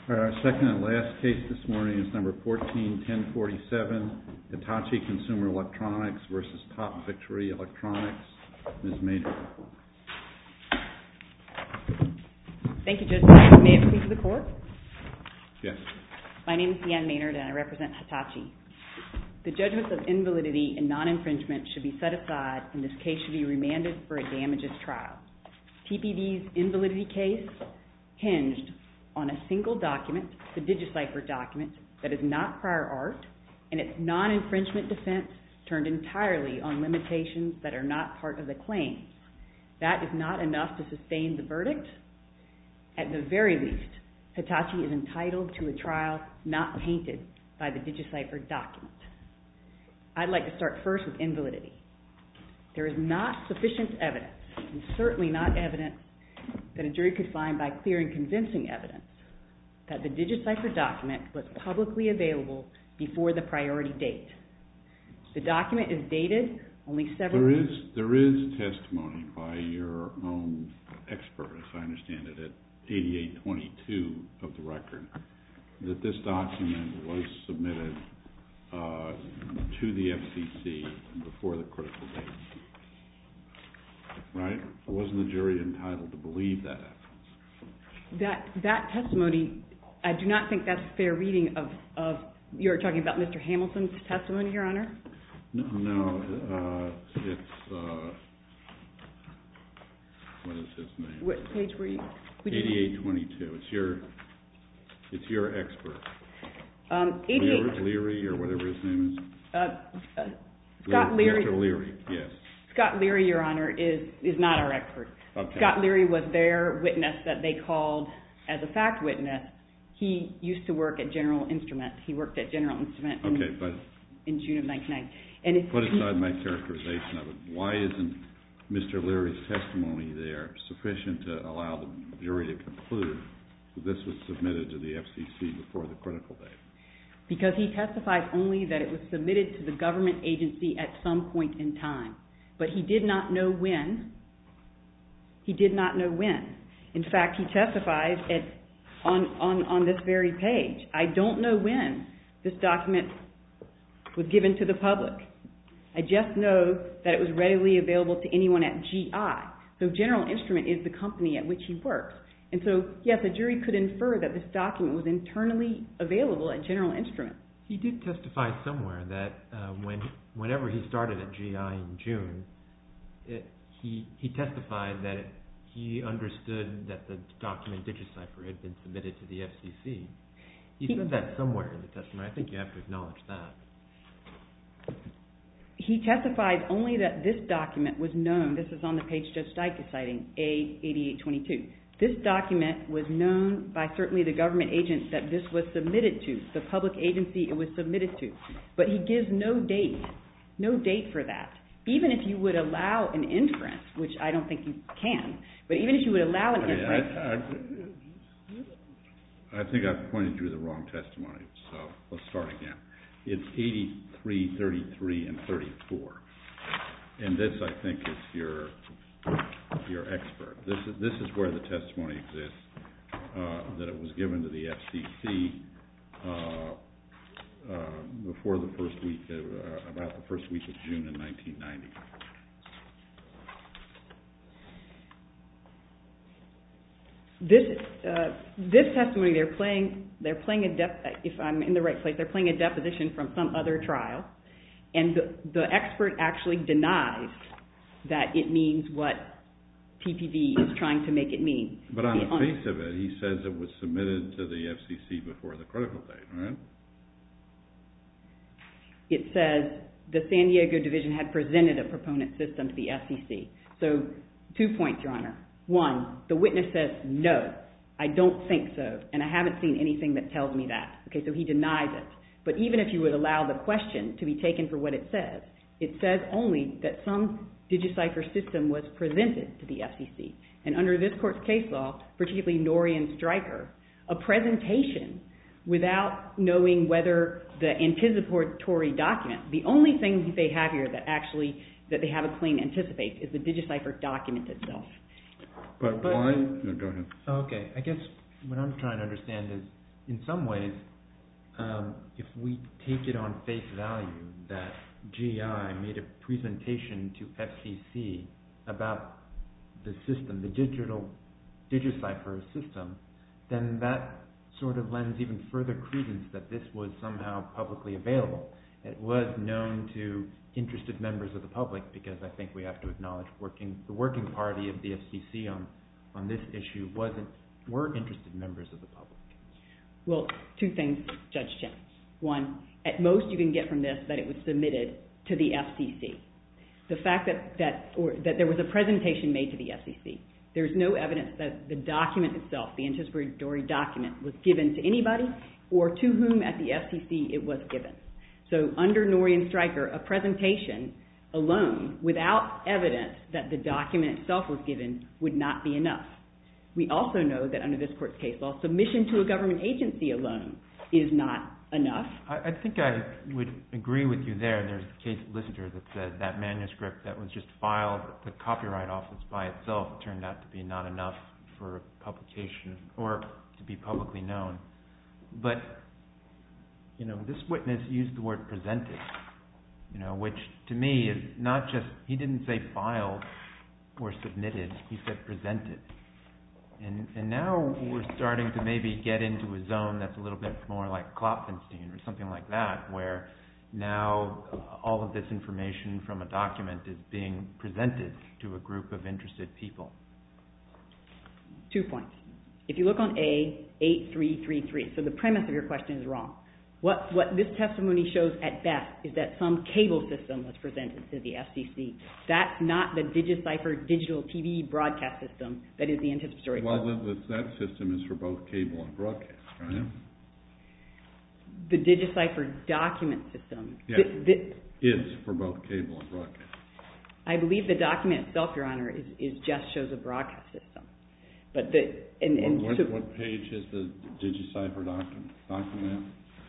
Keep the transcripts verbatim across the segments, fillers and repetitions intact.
Our second and last case this morning is number fourteen ten forty-seven, Hitachi Consumer Electronics versus Top Victory Electronics. Miz Maynard. Thank you, Judge. May it please the Court? Yes. My name is Deanne Maynard and I represent Hitachi. The judgments of invalidity and non-infringement should be set aside and this case should be remanded for a damages trial. T P V's invalidity case hinged on a single document, the DigiCypher document, that is not prior art, and its non-infringement defense turned entirely on limitations that are not part of the claims. That is not enough to sustain the verdict. At the very least, Hitachi is entitled to a trial not tainted by the DigiCypher document. I'd like to start first with invalidity. There is not sufficient evidence, and certainly not evidence that a jury could find by clear and convincing evidence, that the DigiCypher document was publicly available before the priority date. The document is dated only several... There is, there is testimony by your own expert, as I understand it, at eighty-eight twenty-two of the record, that this document was submitted uh, to the F C C before the critical date. Right? Wasn't the jury entitled to believe that evidence? That, that testimony, I do not think that's a fair reading of, of you're talking about Mister Hamilton's testimony, Your Honor? No, no uh, it's, uh, what is his name? What page were you? eighty-eight twenty-two. It's your, it's your expert. Um, eighty-eight... Leary, Leary, or whatever his name is? Uh, uh, Scott Leary... Mister Leary, yes. Scott Leary, Your Honor, is, is not our expert. Okay. Scott Leary was their witness that they called as a fact witness. He used to work at General Instrument. He worked at General Instrument in, okay, but in June of nineteen ninety. And it's, put aside my characterization of it, why isn't Mister Leary's testimony there sufficient to allow the jury to conclude that this was submitted to the F C C before the critical date? Because he testifies only that it was submitted to the government agency at some point in time. But he did not know when. He did not know when. In fact, he testifies at, on, on, on this very page. I don't know when this document was given to the public. I just know that it was readily available to anyone at G I. So General Instrument is the company at which he works. And so, yes, a jury could infer that this document was internally available at General Instrument. He did testify somewhere that uh, when whenever he started at G I in June, it, he he testified that it, he understood that the document DigiCypher had been submitted to the F C C. He, he said that somewhere in the testimony. I think you have to acknowledge that. He testifies only that this document was known. This is on the page Judge Dyke is citing, A eighty-eight twenty-two. This document was known by certainly the government agent that this was submitted to, the public agency it was submitted to. But he gives no date, no date for that. Even if you would allow an inference, which I don't think you can, but even if you would allow an okay, inference... I, I, I think I've pointed you to the wrong testimony, so let's start again. It's eighty-three, thirty-three, and thirty-four. And this, I think, is your... your expert. This is this is where the testimony exists, uh, that it was given to the F C C uh, uh, before the first week, of, uh, about the first week of June in nineteen ninety. This uh, this testimony, they're playing they're playing a dep- if I'm in the right place, they're playing a deposition from some other trial, and the, the expert actually denies that it means what T P V is trying to make it mean. But on the on, face of it, he says it was submitted to the F C C before the critical date, right? It says the San Diego division had presented a proponent system to the F C C. So two points, Your Honor. One, the witness says, no, I don't think so, and I haven't seen anything that tells me that. Okay, so he denies it. But even if you would allow the question to be taken for what it says, it says only that some DigiCypher system was presented to the F C C. And under this court's case law, particularly Norrie and Stryker, a presentation without knowing whether the anticipatory document, the only thing they have here that actually, that they have a claim anticipates is the DigiCypher document itself. But, but why? No, go ahead. Okay, I guess what I'm trying to understand is in some ways, um, if we take it on face value that G I made a presentation to F C C about the system, the digital DigiCipher system, then that sort of lends even further credence that this was somehow publicly available. It was known to interested members of the public, because I think we have to acknowledge working the working party of the F C C on, on this issue wasn't were interested members of the public. Well, two things, Judge Chen. One, at most you can get from this that it was submitted to the F C C. The fact that, that, or, that there was a presentation made to the F C C, there's no evidence that the document itself, the anticipatory document, was given to anybody or to whom at the F C C it was given. So under Norrie and Stryker, a presentation alone, without evidence that the document itself was given, would not be enough. We also know that under this court's case law, submission to a government agency alone is not enough. I, I think I would agree with you there. There's a case Lister that said that manuscript that was just filed at the Copyright Office by itself turned out to be not enough for publication or to be publicly known. But, you know, this witness used the word presented, you know, which to me is not just, he didn't say filed or submitted, he said presented. And and now we're starting to maybe get into a zone that's a little bit more like Klopfenstein or something like that, where now all of this information from a document is being presented to a group of interested people. Two points. If you look on A eight three three three, so the premise of your question is wrong. What, what this testimony shows at best is that some cable system was presented to the F C C. That's not the DigiCipher digital T V broadcast system that is the anticipatory. Well, the, the, that system is for both cable and broadcast, right? The DigiCipher document system Yeah, th- th- is for both cable and broadcast. I believe the document itself, Your Honor, is, is just shows a broadcast system. But the and, and what, what, so, what page is the DigiCipher document? document?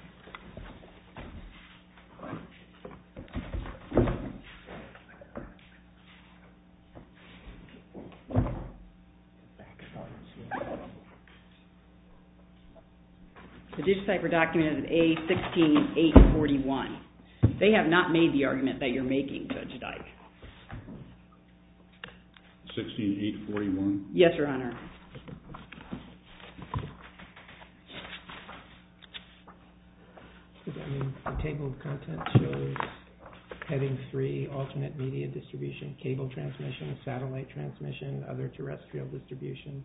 The DigiCipher document is at A sixteen eight forty-one. They have not made the argument that you're making, Judge Dyke. sixteen eight forty-one? Yes, Your Honor. I mean, the table of contents shows heading three, alternate media distribution, cable transmission, satellite transmission, other terrestrial distribution.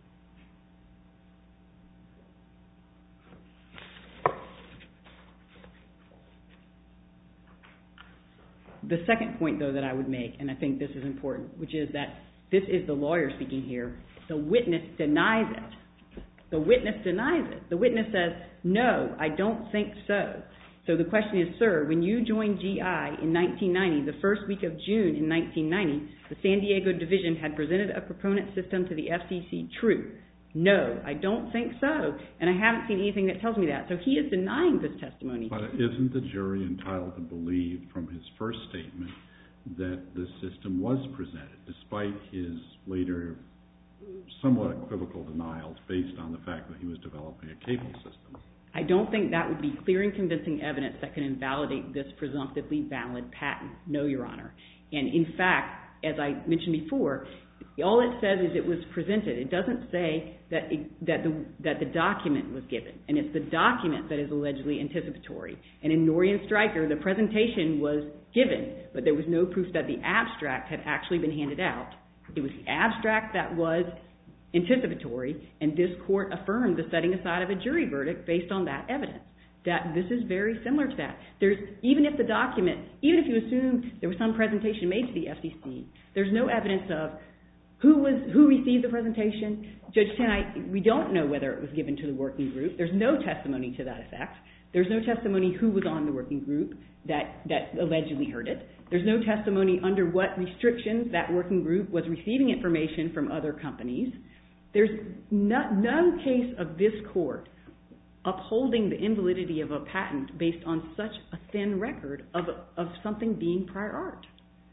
The second point, though, that I would make, and I think this is important, which is that this is the lawyer speaking here. The witness denies it. The witness denies it. The witness says, no, I don't think so. So the question is, sir, when you joined G I in nineteen ninety, the first week of June in nineteen ninety, the San Diego division had presented a proponent system to the F C C. True. No, I don't think so. And I haven't seen anything that tells me that. So he is denying this testimony. But isn't the jury entitled to believe from his first statement that the system was presented, despite his later somewhat equivocal denials based on the fact that he was developing a cable system? I don't think that would be clear and convincing evidence that can invalidate this presumptively valid patent. No, Your Honor. And in fact, as I mentioned before, all it says is it was presented. It doesn't say that it, that the that the document was given, and it's the document that is allegedly anticipatory. And in Norrie and Stryker, the presentation was given, but there was no proof that the abstract had actually been handed out. It was the abstract that was anticipatory, and this court affirmed the setting aside of a jury verdict based on that evidence. That this is very similar to that. There's even if the document, even if you assume there was some presentation made to the F C C, there's no evidence of who was who received the presentation. Judge Chen, I, we don't know whether it was given to the working group. There's no testimony to that effect. There's no testimony who was on the working group that, that allegedly heard it. There's no testimony under what restrictions that working group was receiving information from other companies. There's no, no case of this court upholding the invalidity of a patent based on such a thin record of, of something being prior art.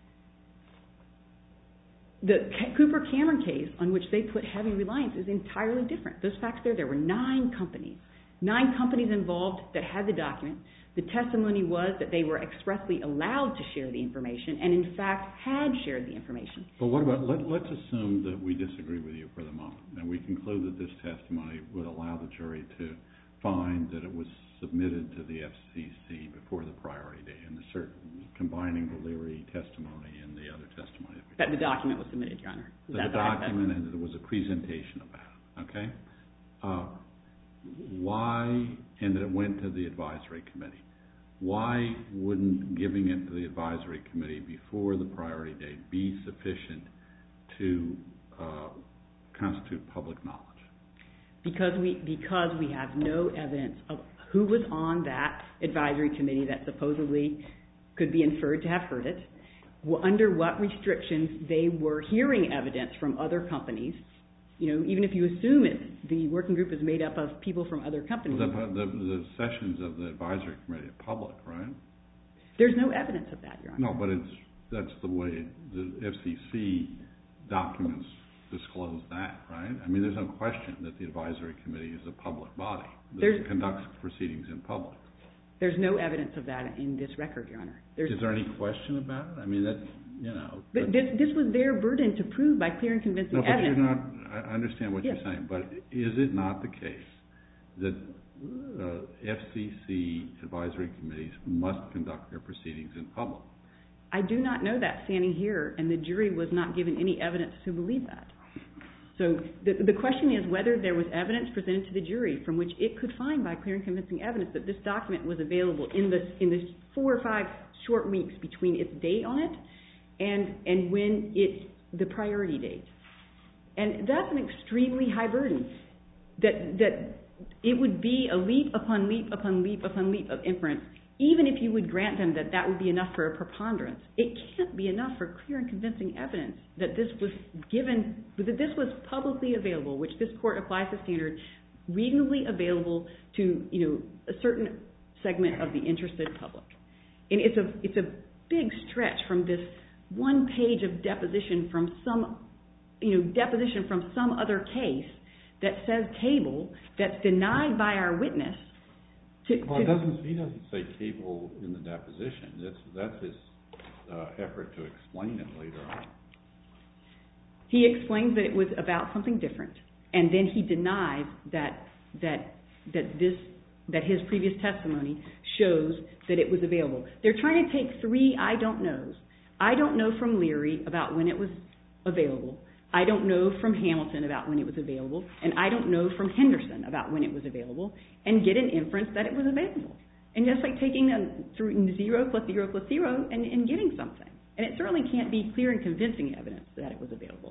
The Cooper-Cameron case on which they put heavy reliance is entirely different. Those facts there, there were nine companies. nine companies involved that had the document. The testimony was that they were expressly allowed to share the information and, in fact, had shared the information. But what about, let, let's assume that we disagree with you for the moment, and we conclude that this testimony would allow the jury to find that it was submitted to the F C C before the priority date, and the certain, combining the Leary testimony and the other testimony. That the document was submitted, Your Honor. That the document and that there was a presentation about it, okay? Uh, why, and that it went to the advisory committee. Why wouldn't giving it to the advisory committee before the priority date be sufficient to uh, constitute public knowledge? Because we, because we have no evidence of who was on that advisory committee that supposedly could be inferred to have heard it, under what restrictions they were hearing evidence from other companies. You know, even if you assume it, the working group is made up of people from other companies. The, the, the sessions of the advisory committee are public, right? There's no evidence of that, Your Honor. No, but it's that's the way the F C C documents disclose that, right? I mean, there's no question that the advisory committee is a public body that there's, conducts proceedings in public. There's no evidence of that in this record, Your Honor. There's, is there any question about it? I mean, that, you know. But this, this was their burden to prove by clear and convincing no, but evidence. You're not, I understand what yes. you're saying, but is it not the case that uh, F C C advisory committees must conduct their proceedings in public? I do not know that standing here, and the jury was not given any evidence to believe that. So the, the question is whether there was evidence presented to the jury from which it could find by clear and convincing evidence that this document was available in the, in the four or five short weeks between its date on it and, and when it's the priority date. And that's an extremely high burden, that, that it would be a leap upon leap upon leap upon leap of inference. Even if you would grant them that that would be enough for a preponderance, it can't be enough for clear and convincing evidence that this was given, that this was publicly available, which this court applies the standard, reasonably available to, you know, a certain segment of the interested public. And it's a, it's a big stretch from this one page of deposition from some, you know, deposition from some other case that says cable, that's denied by our witness. To, well, it to, doesn't, he doesn't say cable in the deposition. That's, that's his uh, effort to explain it later on. He explains that it was about something different, and then he denies that that that this that his previous testimony shows that it was available. They're trying to take three I don't knows. I don't know from Leary about when it was available. I don't know from Hamilton about when it was available, and I don't know from Henderson about when it was available, and get an inference that it was available. And just like taking a, through zero plus zero plus zero and, and getting something. And it certainly can't be clear and convincing evidence that it was available.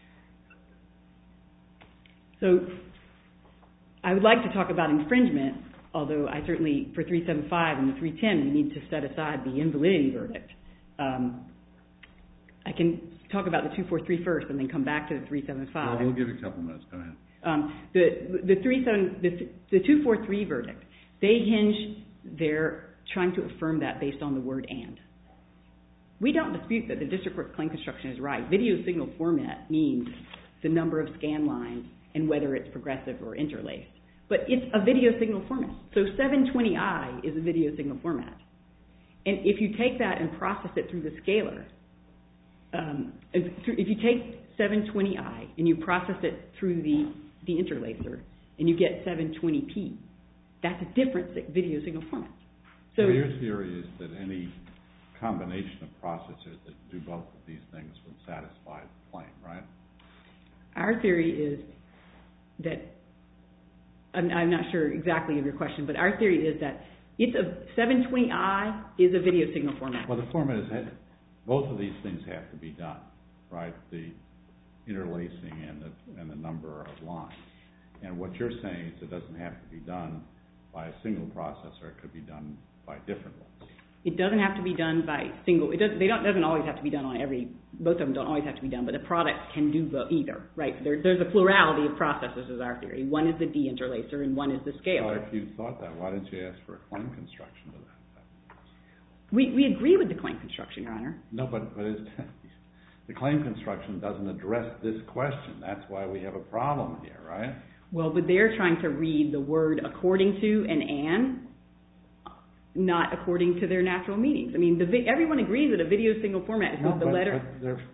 So I would like to talk about infringement, although I certainly, for three seventy-five and the three ten, we need to set aside the invalidity verdict. Um, I can talk about the two forty-three first and then come back to the three seventy-five. Well, we'll give you a couple minutes. Go ahead. Um, the the three seven the, the two forty-three verdict, they hinge their trying to affirm that based on the word and. We don't dispute that the district court's claim construction is right. Video signal format means the number of scan lines and whether it's progressive or interlaced. But it's a video signal format. So seven twenty i is a video signal format. And if you take that and process it through the scaler, um, if you take seven twenty i and you process it through the, the interlacer and you get seven twenty p, that's a different video signal format. So well, your theory is that any combination of processors that do both of these things would satisfy the claim, right? Our theory is that, I'm, I'm not sure exactly of your question, but our theory is that it's a seven twenty i is a video signal format. Well, the format is, both of these things have to be done, right? The interlacing and the, and the number of lines. And what you're saying is it doesn't have to be done by a single processor. It could be done by different ones. It doesn't have to be done by single. It doesn't. They don't. Doesn't always have to be done on every. Both of them don't always have to be done, but the products can do both either, right? There, there's a plurality of processors, is our theory. One is the deinterlacer and one is the scaler. Well, if you thought that, why didn't you ask for a claim construction to that? We we agree with the claim construction, Your Honor. No, but but it's, the claim construction doesn't address this question. That's why we have a problem here, right? Well, but they're trying to read the word according to and and, not according to their natural meanings. I mean, the, everyone agrees that a video signal format is no, not the but, letter. But they're,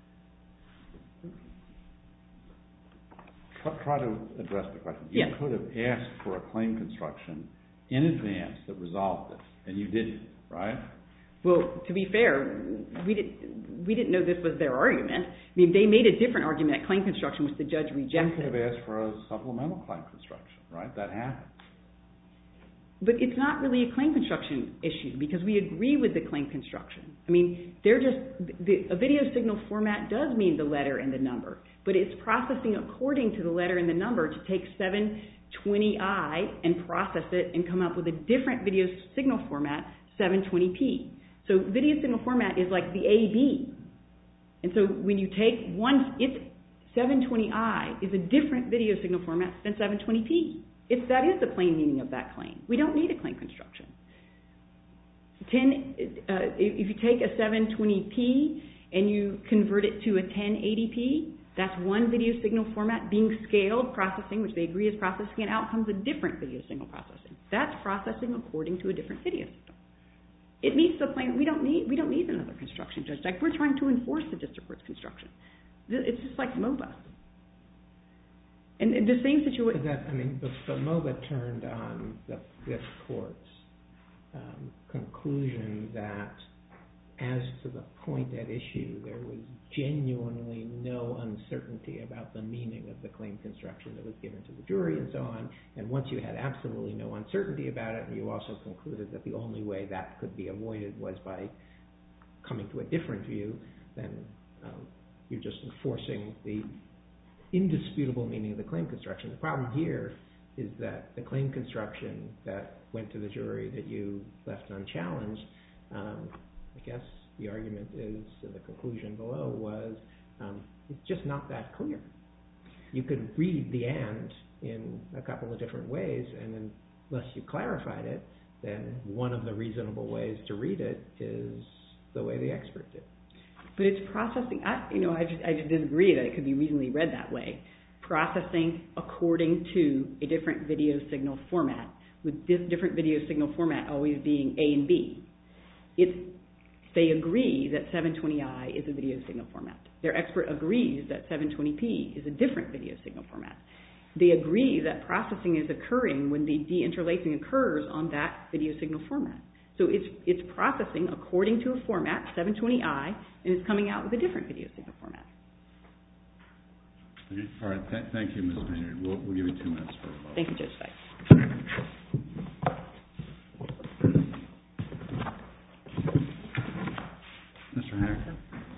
try, try to address the question. You yes. could have asked for a claim construction in advance that resolved this, and you didn't, right? Well, to be fair, we didn't we didn't know this was their argument. I mean, they made a different argument at claim construction, which the judge rejected. You could have asked for a supplemental claim construction, right? That happened. But it's not really a claim construction issue because we agree with the claim construction. I mean, they're just the, a video signal format does mean the letter and the number, but it's processing according to the letter and the number to take seven twenty i and process it and come up with a different video signal format, seven twenty p. So video signal format is like the A B. And so when you take one, it's seven twenty i is a different video signal format than seven twenty p. It's, that is the plain meaning of that claim. We don't need a claim construction. ten, uh, if you take a seven twenty p and you convert it to a ten eighty p, that's one video signal format being scaled, processing, which they agree is processing, and out comes a different video signal processing. That's processing according to a different video signal. It meets the plain. We don't need we don't need another construction, Judge. Like, we're trying to enforce the district court's construction. It's just like MOBA. And the same situation. That, I mean, but, but MOBA turned on the this court's um, conclusion that, as to the point at issue, there was genuinely no uncertainty about the meaning of the claim construction that was given to the jury and so on. And once you had absolutely no uncertainty about it, and you also concluded that the only way that could be avoided was by coming to a different view, then um, you're just enforcing the indisputable meaning of the claim construction. The problem here is that the claim construction that went to the jury that you left unchallenged, um, I guess the argument is, and the conclusion below was, um, it's just not that clear. You could read the and in a couple of different ways, and unless you clarified it, then one of the reasonable ways to read it is the way the expert did. But it's processing. I, you know, I just, I just disagree that it could be reasonably read that way. Processing according to a different video signal format, with this different video signal format always being A and B. It's They agree that seven twenty i is a video signal format. Their expert agrees that seven twenty p is a different video signal format. They agree that processing is occurring when the deinterlacing occurs on that video signal format. So it's it's processing according to a format, seven twenty i, and it's coming out with a different video signal format. Okay. All right. Th- thank you, Miz Maynard. We'll, we'll give you two minutes for a vote. Thank you, Judge Sykes. Mister Hacker?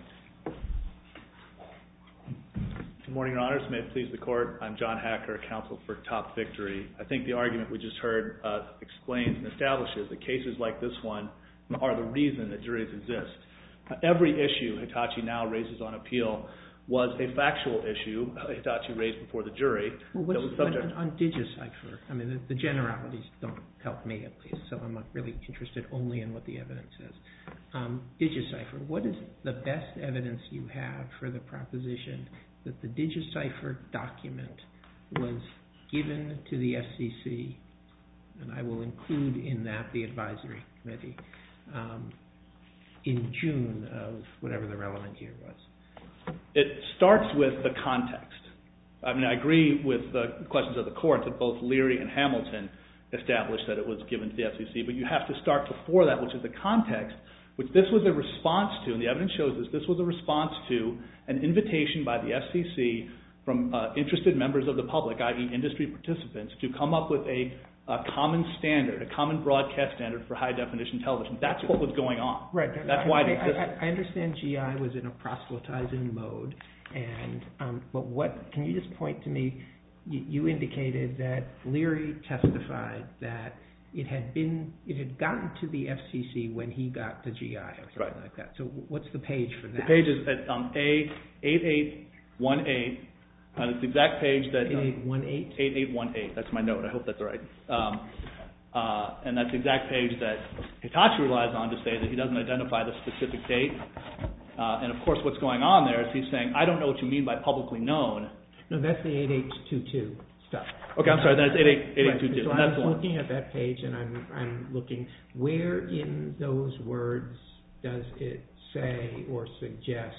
Good morning, Your Honors. May it please the Court. I'm John Hacker, counsel for Top Victory. I think the argument we just heard uh, explains and establishes that cases like this one are the reason that juries exist. Uh, every issue Hitachi now raises on appeal was a factual issue Hitachi raised before the jury. Well, that was subject on, on DigiCipher, I mean, the, the generalities don't help me at least, so I'm not really interested only in what the evidence says. Um, DigiCipher, what is the best evidence you have for the proposition that the DigiCipher document was given to the F C C, and I will include in that the advisory committee, um, in June of whatever the relevant year was? It starts with the context. I mean, I agree with the questions of the Court that both Leary and Hamilton established that it was given to the F C C, but you have to start before that, which is the context, which this was a response to, and the evidence shows this, this was a response to an invitation by the F C C from uh, interested members of the public, that is industry participants, to come up with a, a common standard, a common broadcast standard for high-definition television. That's what was going on. Right. That's I, why it I, existed. I, I understand G I was in a proselytizing mode, and um, but what, can you just point to me, you, you indicated that Leary testified that it had been, it had gotten to the F C C when he got to G I or something Right. like that. So what's the page for that? The page is at um, A eight eight one eight, and it's the exact page that... eight eight one eight? eight eight one eight, that's my note, I hope that's right. Um, uh, and that's the exact page that Hitachi relies on to say that he doesn't identify the specific date. Uh, and of course what's going on there is he's saying, I don't know what you mean by publicly known. No, that's the eight eight two two stuff. Okay, I'm sorry, that's eight eight two two. Right, so That's I the was one. looking at that page, and I'm I'm looking, where in those words does it say or suggest,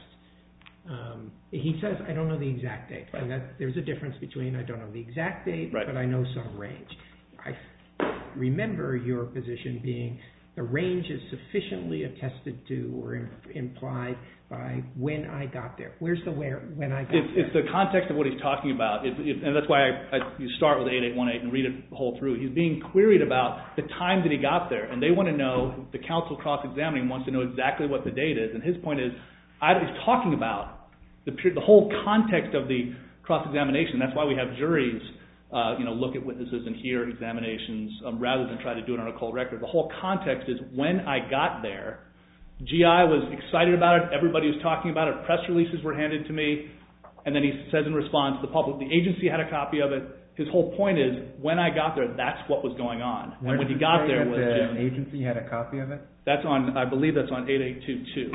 um, he says, I don't know the exact date, and that there's a difference between I don't know the exact date, right. but I know some range. I remember your position being the range is sufficiently attested to or im- implied by when I got there. Where's the where when I got it's, there? It's the context of what he's talking about, it, it, and that's why I, I, you start with eight eight one eight and read it the whole through. He's being queried about the time that he got there, and they want to know, the counsel cross-examining wants to know exactly what the date is, and his point is, I, he's talking about the, the whole context of the cross-examination. That's why we have juries Uh, you know, look at witnesses and hear examinations um, rather than try to do it on a cold record. The whole context is when I got there, G I was excited about it. Everybody was talking about it. Press releases were handed to me. And then he says in response, the public, the agency had a copy of it. His whole point is, when I got there, that's what was going on. And when he got there was the agency had a copy of it? That's on, I believe that's on eight eight two two.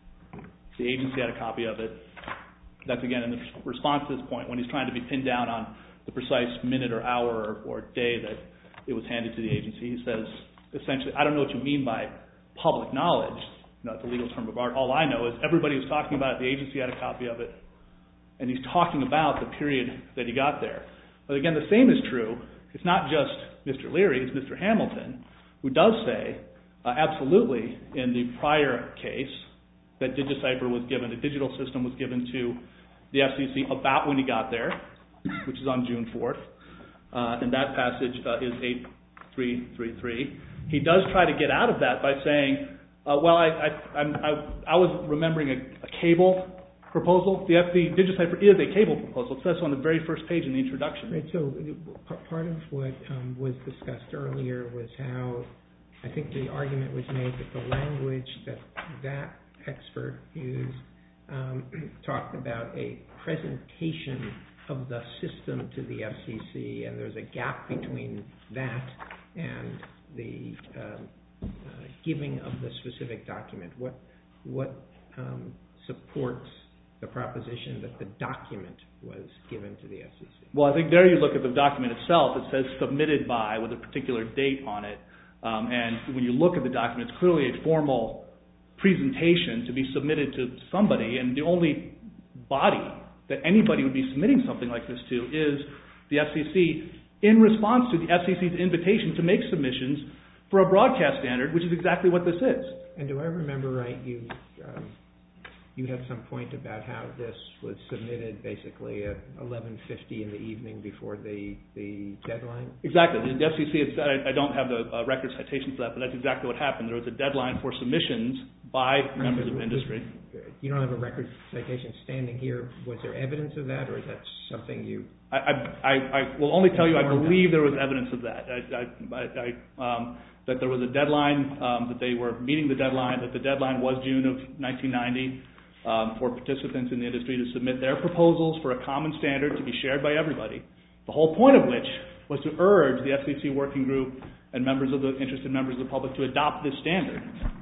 The agency had a copy of it. That's, again, in the response to this point, when he's trying to be pinned down on the precise minute or hour or, or day that it was handed to the agency. He says, essentially, I don't know what you mean by public knowledge. You know, it's a legal term of art. All I know is everybody was talking about it. The agency had a copy of it. And he's talking about the period that he got there. But again, the same is true. It's not just Mister Leary. It's Mister Hamilton, who does say, uh, absolutely, in the prior case, that DigiCypher was given, the digital system was given to the F C C about when he got there, which is on June fourth, uh, and that passage uh, is eight three three three. He does try to get out of that by saying, uh, well, I, I, I'm, I, I was remembering a, a cable proposal. The, the DigiCypher is a cable proposal. It says so on the very first page in the introduction. Right, so p- part of what um, was discussed earlier was how I think the argument was made that the language that that expert used um, talked about a presentation of the system to the F C C, and there's a gap between that and the um, uh, giving of the specific document. What what um, supports the proposition that the document was given to the F C C? Well, I think there you look at the document itself. It says submitted by with a particular date on it, um, and when you look at the document, it's clearly a formal presentation to be submitted to somebody, and the only body that anybody would be submitting something like this to is the F C C in response to the F C C's invitation to make submissions for a broadcast standard, which is exactly what this is. And do I remember right, you um, you had some point about how this was submitted basically at eleven fifty in the evening before the, the deadline? Exactly. The F C C had said, I, I don't have the uh, record citation for that, but that's exactly what happened. There was a deadline for submissions by members of industry. You don't have a record citation standing here. Was there evidence of that, or is that something you... I, I, I will only tell you I believe there was evidence of that. I, I, I, um, that there was a deadline, um, that they were meeting the deadline, that the deadline was June of nineteen ninety um, for participants in the industry to submit their proposals for a common standard to be shared by everybody. The whole point of which was to urge the F C C working group and members of the interested members of the public to adopt this standard.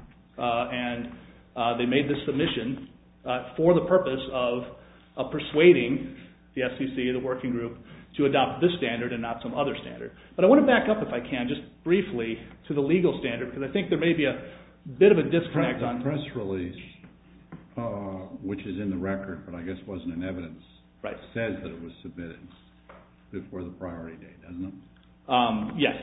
Uh, and uh, they made this submission uh, for the purpose of, of persuading the F C C, the working group, to adopt this standard and not some other standard. But I want to back up, if I can, just briefly to the legal standard, because I think there may be a bit of a disconnect the on... press release, uh, which is in the record, but I guess wasn't in evidence, right. says that it was submitted before the priority date, doesn't it? Um, yes.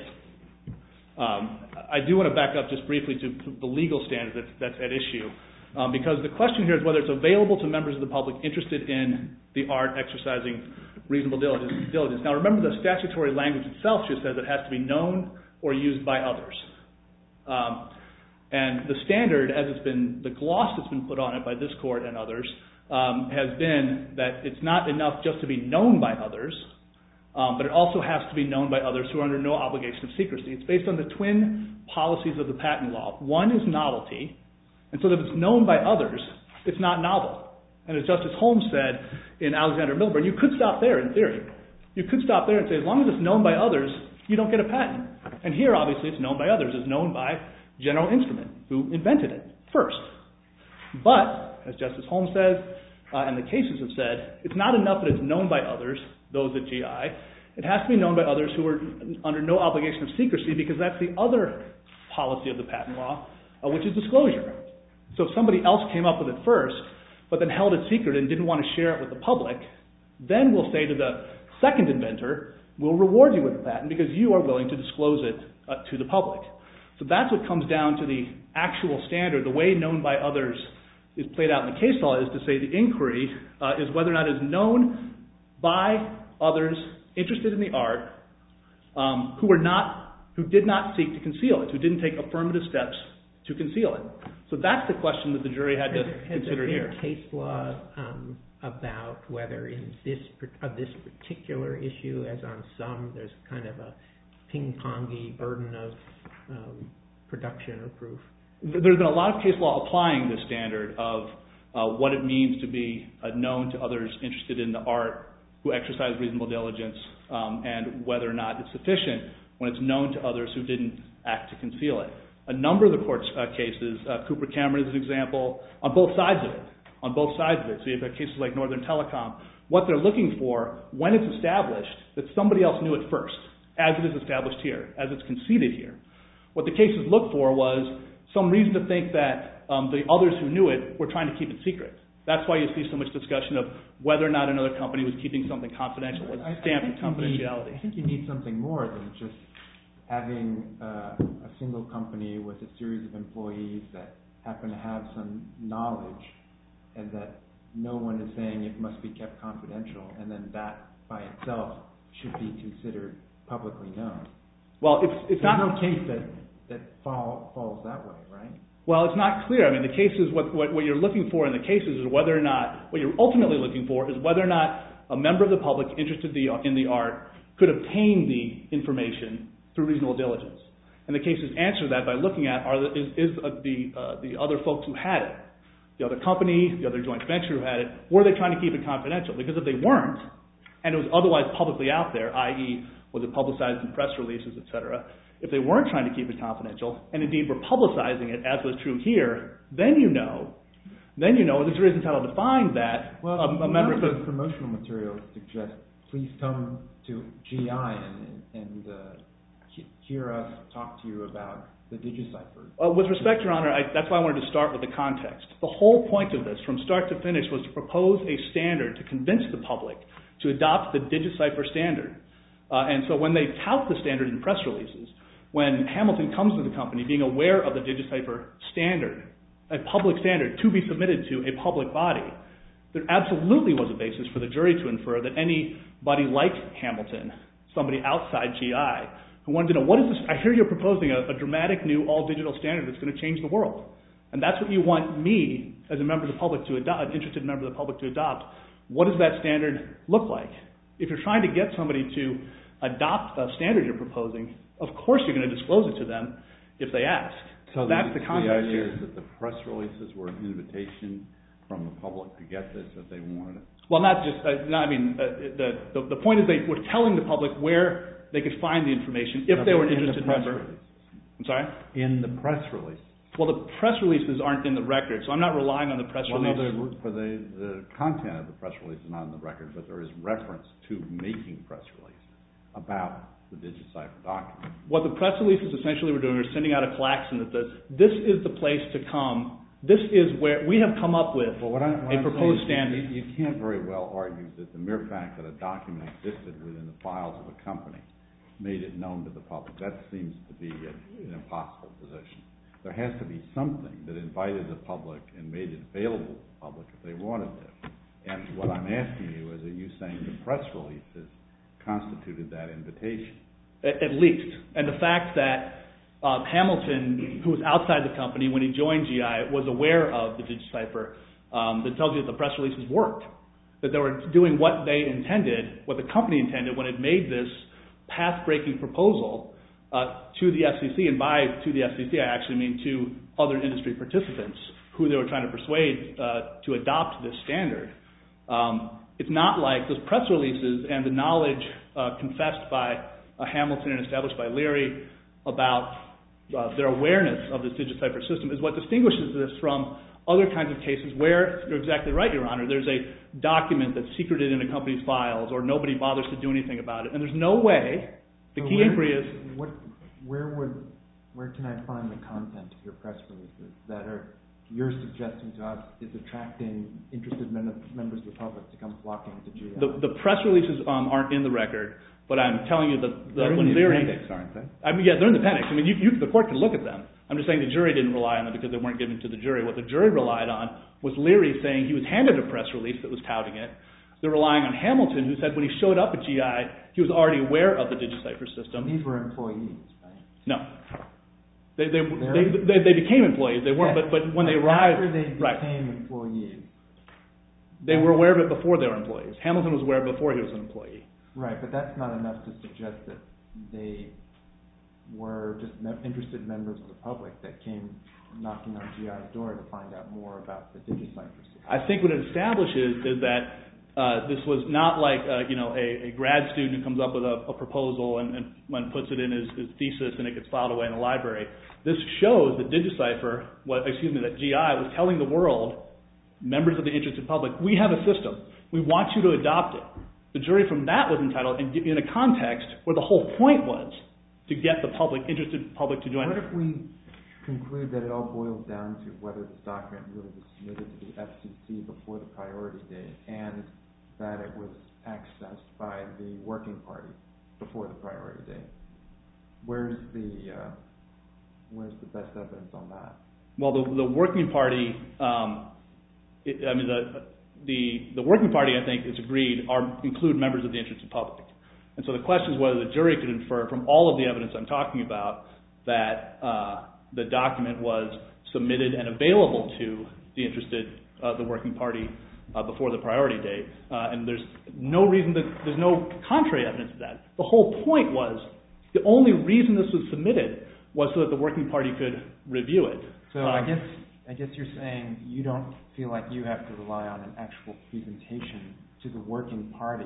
Um, I do want to back up just briefly to, to the legal standard that's, that's at issue, um, because the question here is whether it's available to members of the public interested in the art exercising reasonable diligence. diligence. Now remember, the statutory language itself just says it has to be known or used by others. Um, and the standard, as it's been, the gloss that's been put on it by this court and others, um, has been that it's not enough just to be known by others, Um, but it also has to be known by others who are under no obligation of secrecy. It's based on the twin policies of the patent law. One is novelty, and so that if it's known by others, it's not novel. And as Justice Holmes said in Alexander Milburn, you could stop there in theory. You could stop there and say, as long as it's known by others, you don't get a patent. And here, obviously, it's known by others. It's known by General Instrument, who invented it first. But, as Justice Holmes says, uh, and the cases have said, it's not enough that it's known by others, those at G I. It has to be known by others who are under no obligation of secrecy, because that's the other policy of the patent law, uh, which is disclosure. So if somebody else came up with it first, but then held it secret and didn't want to share it with the public, then we'll say to the second inventor, we'll reward you with the patent because you are willing to disclose it uh, to the public. So that's what comes down to the actual standard. The way known by others is played out in the case law is to say the inquiry uh, is whether or not it is known by others interested in the art um, who were not, who did not seek to conceal it, who didn't take affirmative steps to conceal it. So that's the question that the jury had to has consider there here. been case law um, about whether in this uh, this particular issue, as on some, there's kind of a ping-pongy burden of um, production or proof? There's been a lot of case law applying this standard of uh, what it means to be uh, known to others interested in the art who exercise reasonable diligence, um, and whether or not it's sufficient when it's known to others who didn't act to conceal it. A number of the court's uh, cases, uh, Cooper Cameron is an example, on both sides of it, on both sides of it. So you've got cases like Northern Telecom. What they're looking for, when it's established, that somebody else knew it first, as it is established here, as it's conceded here. What the cases looked for was some reason to think that um, the others who knew it were trying to keep it secret. That's why you see so much discussion of whether or not another company was keeping something confidential, with I, stamp I of confidentiality. Need, I think you need something more than just having uh, a single company with a series of employees that happen to have some knowledge and that no one is saying it must be kept confidential, and then that by itself should be considered publicly known. Well, it's, it's There's not... no case that, that fall, falls that way, right? Well, it's not clear. I mean, the cases, what, what, what you're looking for in the cases is whether or not, what you're ultimately looking for is whether or not a member of the public interested the, in the art could obtain the information through reasonable diligence. And the cases answer that by looking at are the, is, is uh, the, uh, the other folks who had it, the other company, the other joint venture who had it, were they trying to keep it confidential? Because if they weren't, and it was otherwise publicly out there, that is was it publicized in press releases, et cetera, if they weren't trying to keep it confidential, and indeed were publicizing it, as was true here, then you know, then you know, the jury's entitled to find that well, a, a member of those the promotional materials suggest, please come to G I and, and uh, hear us talk to you about the DigiCypher. Uh, with respect, Your Honor, I, that's why I wanted to start with the context. The whole point of this, from start to finish, was to propose a standard to convince the public to adopt the DigiCypher standard. Uh, and so when they tout the standard in press releases, when Hamilton comes to the company being aware of the DigiCypher standard, a public standard to be submitted to a public body, there absolutely was a basis for the jury to infer that anybody like Hamilton, somebody outside G I, who wanted to know, what is this? I hear you're proposing a, a dramatic new all-digital standard that's going to change the world. And that's what you want me, as a member of the public to adopt, an interested member of the public to adopt. What does that standard look like? If you're trying to get somebody to adopt a standard you're proposing, of course you're going to disclose it to them if they ask. So that's the, the context the idea here. is that the press releases were an invitation from the public to get this, that they wanted it? Well, not just, uh, not, I mean, uh, the, the the point is they were telling the public where they could find the information if No, they were an in interested the press member. releases. I'm sorry? In the press release. Well, the press releases aren't in the record, so I'm not relying on the press Well, release. no, for the, the content of the press release is not in the record, but there is reference to making press releases about the DigiCypher document. What the press releases essentially were doing was sending out a klaxon that says, this is the place to come, this is where we have come up with well, what I, what a I'm proposed saying standard. is you, you can't very well argue that the mere fact that a document existed within the files of a company made it known to the public. That seems to be a, an impossible position. There has to be something that invited the public and made it available to the public if they wanted it. And what I'm asking you is, are you saying the press releases constituted that invitation? At, at least. And the fact that uh, Hamilton, who was outside the company when he joined G I, was aware of the DigiCypher, um, that tells you that the press releases worked. That they were doing what they intended, what the company intended when it made this path-breaking proposal uh, to the F C C. And by to the F C C, I actually mean to other industry participants who they were trying to persuade uh, to adopt this standard. Um, it's not like those press releases and the knowledge uh, confessed by uh, Hamilton and established by Leary about uh, their awareness of this DigiCypher system is what distinguishes this from other kinds of cases where, you're exactly right, Your Honor, there's a document that's secreted in a company's files or nobody bothers to do anything about it. And there's no way, the so key where, inquiry is... What, where would, where can I find the content of your press releases that are, you're suggesting to us is attracting interested men, members of the public to come flocking to G I? The, the press releases um, aren't in the record, but I'm telling you that... They're when in the Leary, appendix, aren't they? I mean, yeah, they're in the appendix. I mean, you, you, the court can look at them. I'm just saying the jury didn't rely on them because they weren't given to the jury. What the jury relied on was Leary saying he was handed a press release that was touting it. They're relying on Hamilton, who said when he showed up at G I, he was already aware of the DigiCypher system. These were employees, right? No. They they, they, they, they became employees. They weren't, yes. but, but when they arrived... After they became right. employees. They were aware of it before they were employees. Hamilton was aware before he was an employee. Right, but that's not enough to suggest that they were just interested members of the public that came knocking on G I's door to find out more about the DigiCypher system. I think what it establishes is that uh, this was not like uh, you know a, a grad student who comes up with a, a proposal and, and, and puts it in his, his thesis and it gets filed away in the library. This shows that DigiCypher, what, excuse me, that G I was telling the world, members of the interested public, we have a system. We want you to adopt it. The jury from that was entitled in, in a context where the whole point was to get the public, interested public to join. What if we conclude that it all boils down to whether this document really was submitted to the F C C before the priority date and that it was accessed by the working party before the priority date? Where's the uh, where's the best evidence on that? Well, the, the working party, um, it, I mean, the, the the working party, I think, is agreed, are include members of the interested public. And so the question is whether the jury could infer from all of the evidence I'm talking about that uh, the document was submitted and available to the interested, uh, the working party uh, before the priority date. Uh, and there's no reason that there's no contrary evidence to that. The whole point was the only reason this was submitted was so that the working party could review it. So um, I guess I guess you're saying you don't feel like you have to rely on an actual presentation to the working party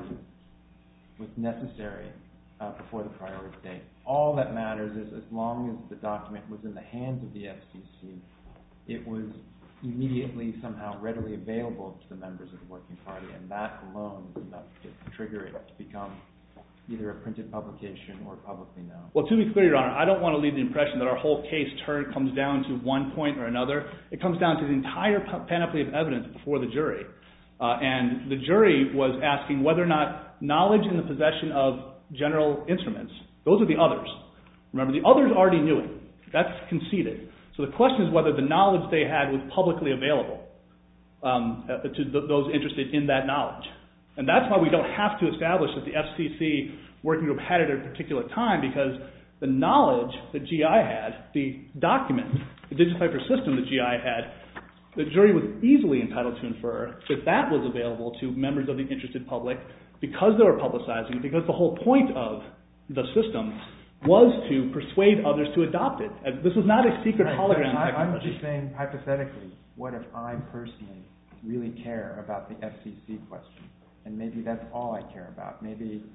was necessary uh, before the priority date. All that matters is as long as the document was in the hands of the F C C, it was immediately somehow readily available to the members of the working party, and that alone is enough to trigger it to become either a printed publication or publicly known. Well, to be clear, Your Honor, I don't want to leave the impression that our whole case turn, comes down to one point or another. It comes down to the entire panoply of evidence before the jury. Uh, and the jury was asking whether or not knowledge in the possession of General Instruments, those are the others. Remember, the others already knew it. That's conceded. So the question is whether the knowledge they had was publicly available um, to th- those interested in that knowledge. And that's why we don't have to establish that the F C C working group had it at a particular time, because the knowledge that G I had, the document, the DigiCypher system that G I had, the jury was easily entitled to infer that that was available to members of the interested public because they were publicizing it, because the whole point of the system was to persuade others to adopt it. And this was not a secret right, hologram I, technology. I'm just saying, hypothetically, what if I personally really care about the F C C question? And maybe that's all I care about. Maybe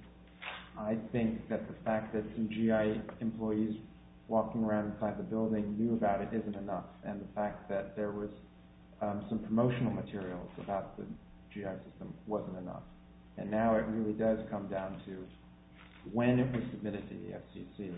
I think that the fact that some G I employees walking around inside the building knew about it isn't enough, and the fact that there was um, some promotional materials about the G I system wasn't enough. And now it really does come down to when it was submitted to the F C C,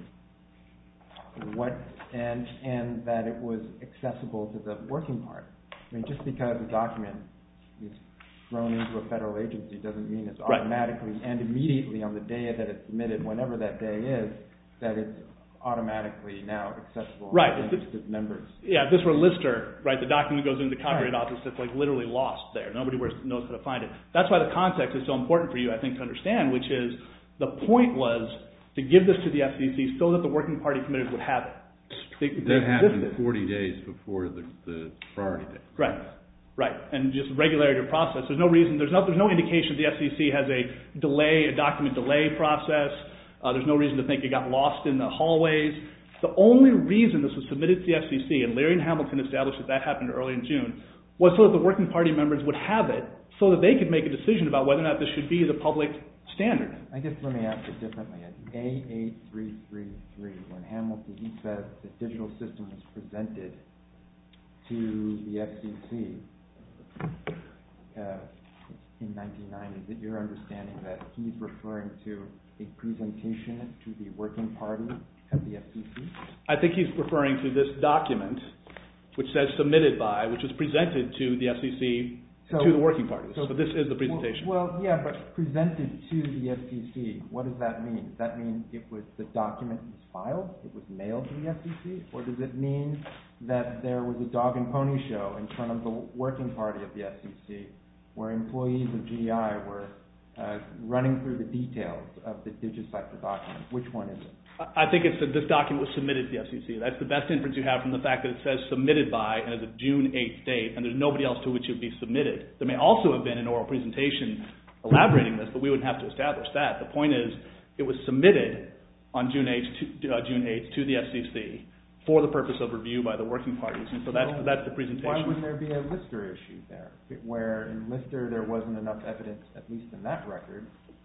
what and and that it was accessible to the working party. I mean, just because a document is thrown into a federal agency doesn't mean it's automatically right. and immediately on the day that it's submitted, whenever that day is, that it's automatically now accessible right. to interested members. Yeah, if this were Lister, right, the document goes into the Copyright right. Office that's like literally lost there. Nobody knows how to find it. That's why the context is so important for you, I think, to understand, which is the point was to give this to the F C C so that the working party committees would have it. They, that they happened existed. forty days before the, the priority date. Right. Right, and just regularity of process. There's no reason, there's no, there's no indication the F C C has a delay, a document delay process. Uh, there's no reason to think it got lost in the hallways. The only reason this was submitted to the F C C, and Larry and Hamilton established that that happened early in June, was so that the working party members would have it so that they could make a decision about whether or not this should be the public standard. I guess let me ask it differently. At A eight three three three, when Hamilton he says the digital system was presented to the F C C uh, in nineteen ninety, is it your understanding that he's referring to a presentation to the working party at the F C C? I think he's referring to this document, which says submitted by, which was presented to the F C C, so, to the working parties. So, so this is the presentation. Well, well, yeah, but presented to the F C C, what does that mean? Does that mean it was the document was filed, it was mailed to the F C C? Or does it mean that there was a dog and pony show in front of the working party of the F C C where employees of G I were uh, running through the details of the DigiCipher document? Which one is it? I think it's that this document was submitted to the F C C. That's the best inference you have from the fact that it says submitted by and is a June eighth date, and there's nobody else to which it would be submitted. There may also have been an oral presentation elaborating this, but we wouldn't have to establish that. The point is, it was submitted on June eighth to, uh, June eighth to the F C C for the purpose of review by the working parties, and so that's, well, that's the presentation. Why wouldn't there be a Lister issue there, where in Lister there wasn't enough evidence, at least in that record,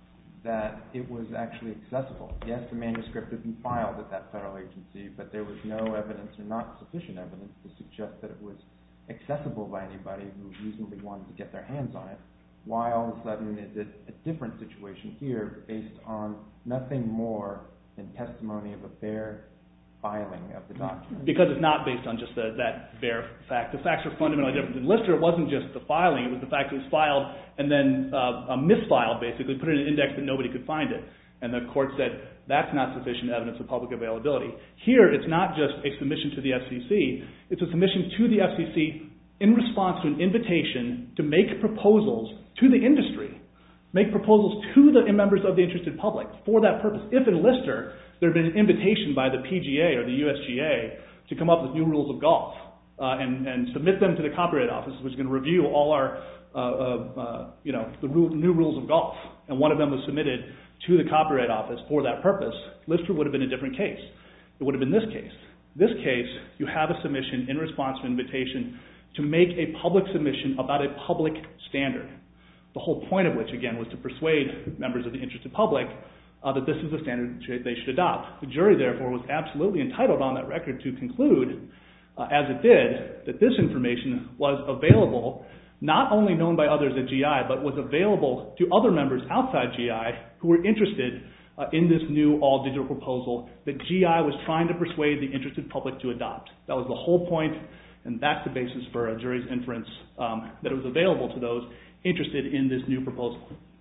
that it was actually accessible? Yes, the manuscript had been filed at that federal agency, but there was no evidence or not sufficient evidence to suggest that it was accessible by anybody who reasonably wanted to get their hands on it. Why all of a sudden is it a different situation here based on nothing more than testimony of a bare filing of the document? Because it's not based on just the, that bare fact. The facts are fundamentally different. In Lister, it wasn't just the filing, it was the fact it was filed and then uh, misfiled, basically, put it in an index that nobody could find it. And the court said, that's not sufficient evidence of public availability. Here, it's not just a submission to the F C C, it's a submission to the F C C in response to an invitation to make proposals to the industry, make proposals to the members of the interested public for that purpose. If in Lister, there had been an invitation by the P G A or the U S G A to come up with new rules of golf uh, and, and submit them to the Copyright Office, which is going to review all our, uh, uh, uh, you know, the rule, new rules of golf. And one of them was submitted to the Copyright Office for that purpose. Lister would have been a different case. It would have been this case. This case, you have a submission in response to an invitation to make a public submission about a public standard. The whole point of which, again, was to persuade members of the interested public Uh, that this is the standard they should adopt. The jury, therefore, was absolutely entitled on that record to conclude, uh, as it did, that this information was available, not only known by others at G I, but was available to other members outside G I who were interested uh, in this new all-digital proposal that G I was trying to persuade the interested public to adopt. That was the whole point, and that's the basis for a jury's inference um, that it was available to those interested in this new proposal.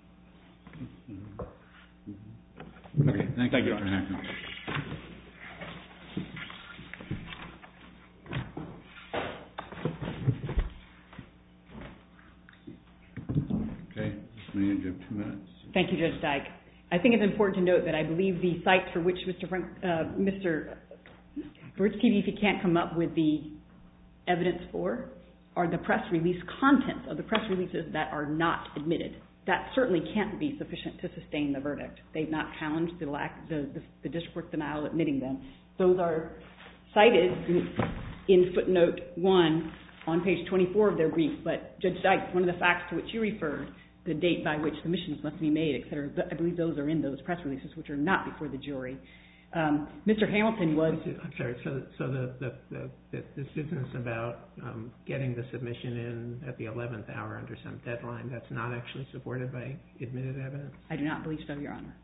Mm-hmm. Okay, thank, thank you, you, Mister Hackman. Okay, Miz Mann, you have two minutes. Thank you, Judge Dyke. I think it's important to note that I believe the sites for which Mister Frank, uh, Mister for which T V F can't come up with the evidence for are the press release contents of the press releases that are not admitted. That certainly can't be sufficient to sustain the verdict. They've not challenged the, lack, the, the, the district court denial admitting them. Those are cited in, in footnote one on page twenty-four of their brief. But Judge Dyke, one of the facts to which you referred, the date by which submissions must be made, et cetera, I believe those are in those press releases, which are not before the jury. Um, Mister Hamilton was... I'm sorry, so, so the, the, the, the, this business about um, getting the submission in at the eleventh hour under some deadline, that's not actually supported by admitted evidence? I do not believe so, Your Honor.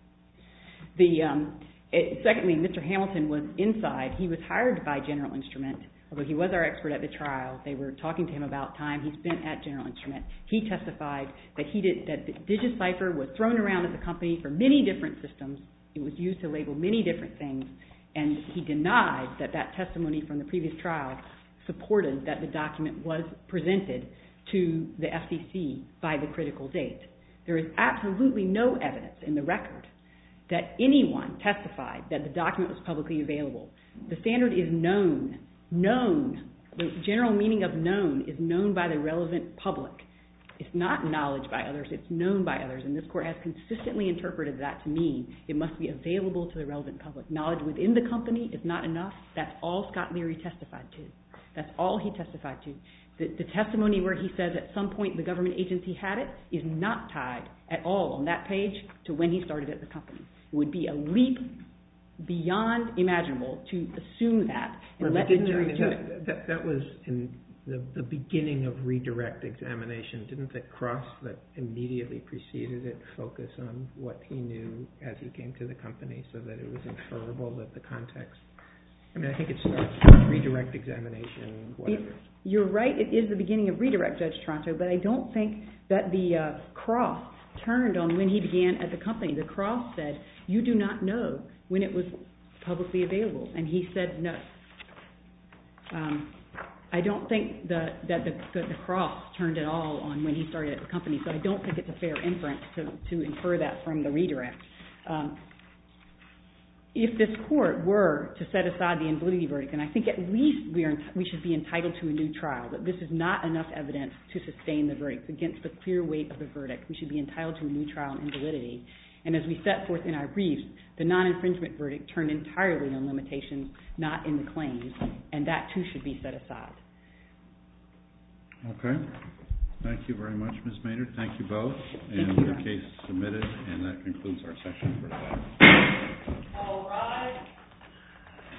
The, um, it, secondly, Mister Hamilton was inside. He was hired by General Instrument, although he was our expert at the trial. They were talking to him about time he spent at General Instrument. He testified that he did that the DigiCipher was thrown around at the company for many different systems. It was used to label many different things, and he denied that that testimony from the previous trial supported that the document was presented to the F C C by the critical date. There is absolutely no evidence in the record that anyone testified that the document was publicly available. The standard is known. Known. The general meaning of known is known by the relevant public. It's not knowledge by others, it's known by others, and this court has consistently interpreted that to mean it must be available to the relevant public. Knowledge within the company is not enough. That's all Scott Leary testified to. That's all he testified to. The, the testimony where he says at some point the government agency had it is not tied at all on that page to when he started at the company. It would be a leap beyond imaginable to assume that and well, let the jury that, do it. That, that was in the, the beginning of redirect examination, didn't the cross that immediately preceded it focus on what he knew as he came to the company so that it was inferable that the context... I mean, I think it starts with redirect examination, whatever. It, you're right, it is the beginning of redirect, Judge Toronto, but I don't think that the uh, cross turned on when he began at the company. The cross said, you do not know when it was publicly available, and he said no. Um, I don't think the, that the, the, the cross turned at all on when he started at the company, so I don't think it's a fair inference to, to infer that from the redirect. Um, if this court were to set aside the invalidity verdict, and I think at least we, are, we should be entitled to a new trial, that this is not enough evidence to sustain the verdict against the clear weight of the verdict. We should be entitled to a new trial on invalidity. And as we set forth in our briefs, the non-infringement verdict turned entirely on limitations, not in the claims, and that too should be set aside. Okay. Thank you very much, Miz Maynard. Thank you both. Thank and you. the case is submitted, and that concludes our session for today. All right.